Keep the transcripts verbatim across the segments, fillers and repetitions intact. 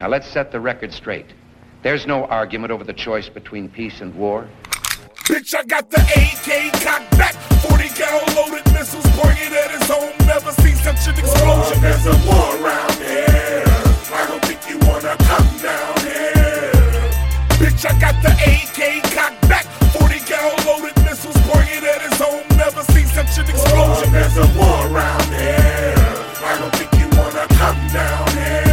Now let's set the record straight. There's no argument over the choice between peace and war. Bitch, I got the A K cocked back, forty cal loaded missiles pointed at his home. Never seen such an explosion. Oh, there's a war around here. I don't think you wanna come down here. Bitch, I got the A K cocked back, forty cal loaded missiles pointed at his home. Never seen such an explosion. Oh, there's a war around here. I don't think you wanna come down here.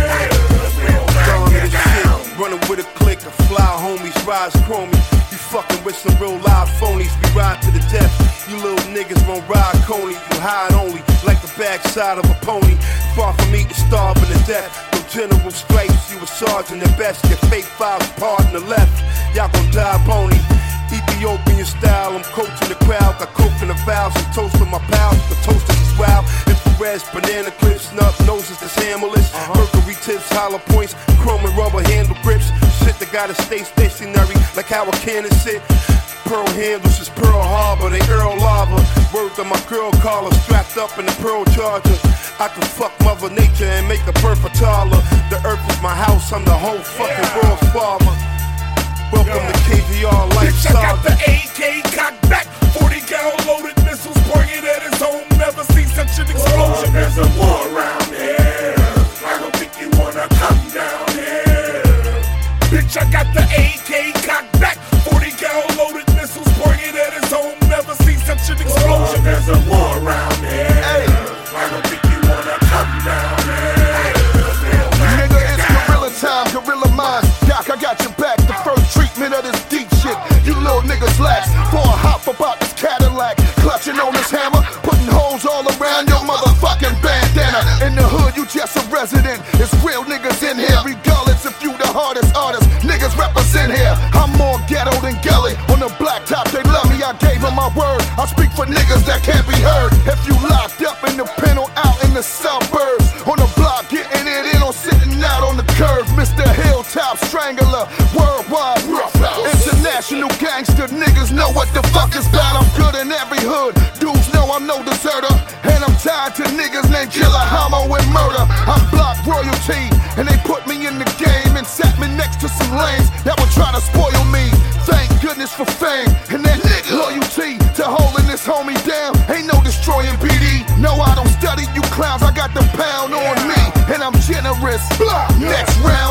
Running with a clique of fly homies, rise chromie. You fucking with some real live phonies, we ride to the death. You little niggas won't ride coney, you hide only like the backside of a pony. Far from eating, starving to death. No general stripes, you a sergeant at best. Your fake fives part in the left, y'all gon' die bony. Ethiopian style, I'm coaching the crowd. Got coke in the valves and toast with my pals. The toasters is wild. Infrared, banana clips, snub noses that's hammerless. Uh-huh. Mercury tips, hollow points, chrome and rubber handle grips. Shit that gotta stay stationary, like how a cannon sit. Pearl handles is Pearl Harbor, they Earl Lava. Word to my girl caller, strapped up in the Pearl Charger. I can fuck Mother Nature and make a perfect taller. The earth is my house, I'm the whole fucking yeah. world's father. Welcome yeah. to K V R Lifestyle. Bitch, I got the A K cocked back, forty cal loaded missiles pointed at his home. Never seen such an explosion. Oh, there's a war around here. I don't think you wanna come down here. Bitch, I got the A K cocked back, forty cal loaded missiles pointed at his home. Never seen such an explosion. Oh, there's a war around here. Hey. I don't think you wanna come down here. Nigga, it's gorilla time, gorilla minds. Doc, I got your back. The first treatment of this deep shit. You little niggas lax. For a hop about this Cadillac. Clutching on this hammer. Putting holes all around your motherfucking bandana. In the hood, you just a resident. It's real niggas in here. Regardless if you the hardest artist. Niggas represent here. I'm more ghetto than Gully. On the blacktop, they love me. I gave them my word. I speak for niggas that can't be heard. If you locked up in the pen or out in the suburbs. On the block, getting it in or sitting out on the curb. Mister Hilltop Strangler. Worldwide. International gangster. Niggas know what the fuck is that. I'm good in every hood. Dudes know I'm no deserter. And I'm tied to niggas named Killer, Homo, and Murder. I'm block royalty. And they put me in the game and sat me next to some lames that would try to spoil me. Thank goodness for fame. And that nigga loyalty to holding this homie down. Ain't no destroying B D. No, I don't study you clowns. I got the pound on me. And I'm generous. Next round.